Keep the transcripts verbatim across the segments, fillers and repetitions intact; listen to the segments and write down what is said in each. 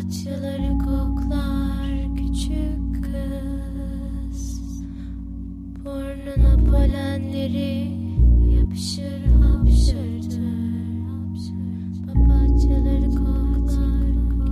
Papatyaları koklar küçük kız, burnuna polenleri yapışır hapşırdır. Papatyaları koklar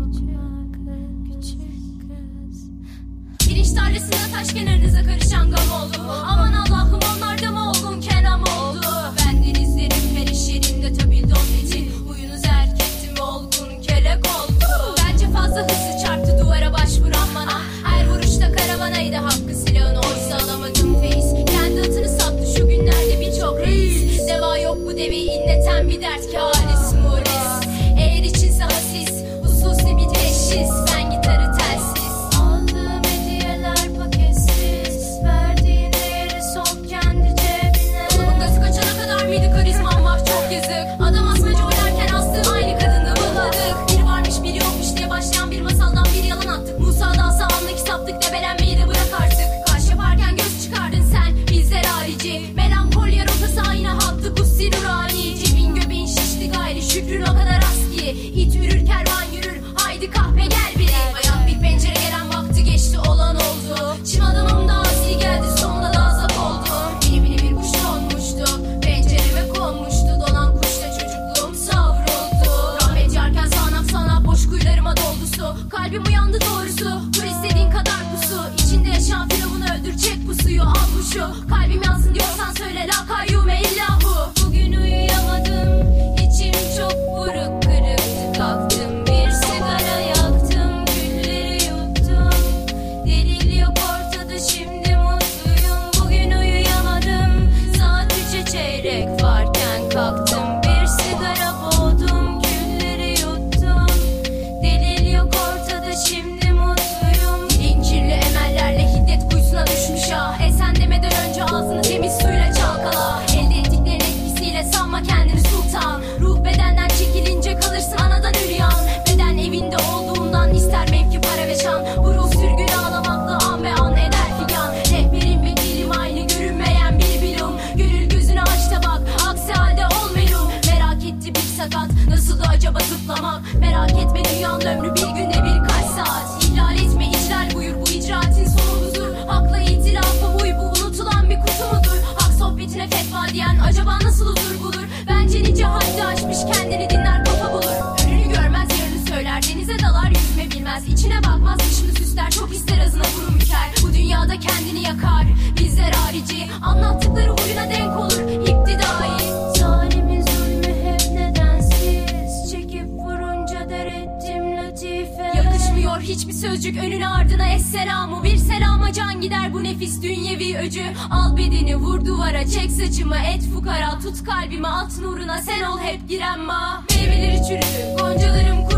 küçük kız. Pirinç tarlasında taş kenarınıza karışan gam oldu. Aman Allah'ım, onlar da mı olgun Kenan oldu? Ben denizlerin her iş yerinde tabi donnetin. Huyunuz erk ettim olgun kelek oldu. Bence fazla hızlı çarptı duvara başvuran bana. Her vuruşta karavanaydı hakkı silahın, oysa alamadım feyiz. Kendi atını sattı şu günlerde birçok reis. Deva yok bu devi inleten bir dert ki halis muris. Eğer içinse hasis hususi bir teşhis. Ben gitarı telsiz, Aldığım hediyeler paketsiz, verdiğin değeri sok kendi cebine. Dolabın gazı kaçana kadar mıydı karizmam, vah çok yazık. Adam asmacı oynarken astığım aynı kadında buladık. Biri varmış biri yokmuş diye başlayan bir masaldan bir yalan attık. Musa dansa anlık saptık, debelenmeyi de bırak artık. Kaş yaparken göz çıkardın sen bizler harici. Melankolya rotası aynı hattı kutsi nurani. Cebin göbeğin şişti gayri şükrün o kadar az ki. İt yürür kervan yürür, haydi kahpe gel biri. Hayat bir pencere, gelen vakti geçti olan oldu. Çim adamım da asi geldi, sonunda da azap oldu. Biri biri bir kuş konmuştu, pencereme konmuştu. Donan kuşta çocukluğum savruldu. Rahmet yarken sağanak sağanak boş kuyularıma doldu su. Kalbim uyandı doğrusu, kur istediğin kadar pusu. İçinde yaşayan firavunu öldürecek pusuyu, al bu şu. Kalbim yansın diyorsan söyle la kayyume illahu. Bugün uyuyamadım, içim çok buruk kırıktı. Kalktım bir sigara yaktım, gülleri yuttum. Delil yok ortada, şimdi mutluyum. Bugün uyuyamadım, saat üçe çeyrek varken kalktım. Bir sigara boğdum, gülleri yuttum. Delil yok ortada, şimdi mutluyum. İncirli emellerle hiddet kuyusuna düşmüş ah. E sen demeden önce ağzını temiz suyla çalkala. Elde ettiklerin etkisiyle sanma kendini sultan. Ruh bedenden çekilince kalırsın anadan üryan. Beden evinde olduğundan ister mevki para ve şan. Bu ruh sürgünü ağlamakla an ve an eder figan. Rehberim vekilim aynı görünmeyen bir bilum. Gönül gözünü aç da bak, aksi halde ol melum. Merak etti bir sakat, nasıl acaba zıplamak? Merak etme dünyanın ömrü bir günde birkaç saat. İhlal etme icral buyur, bu icraatin sonu huzur. Hakla itirafa uy, bu unutulan bir kutu mudur? Hak sohbetine fetva diyen acaba nasıl huzur bulur? Bence nice haddi aşmış, kendini dinler kafa bulur. Önünü görmez yarını söyler, denize dalar yüzme bilmez. İçine bakmaz dışını süsler, çok ister azına burun büker. Bu dünyada kendini yakar, bizler harici. Anlattıkları huyuna denk olur iptidai. Zalimin zulmü hep nedensiz, çekip vurunca der ettim latife. Yakışmıyor hiçbir sözcük önüne ardına esselamu. Bir selama can gider bu nefis dünyevi öcü. Al bedeni vur duvara, çek saçımı et fukara. Tut kalbimi at nuruna, sen ol hep giren ma. Meyveleri çürüdü, goncalarım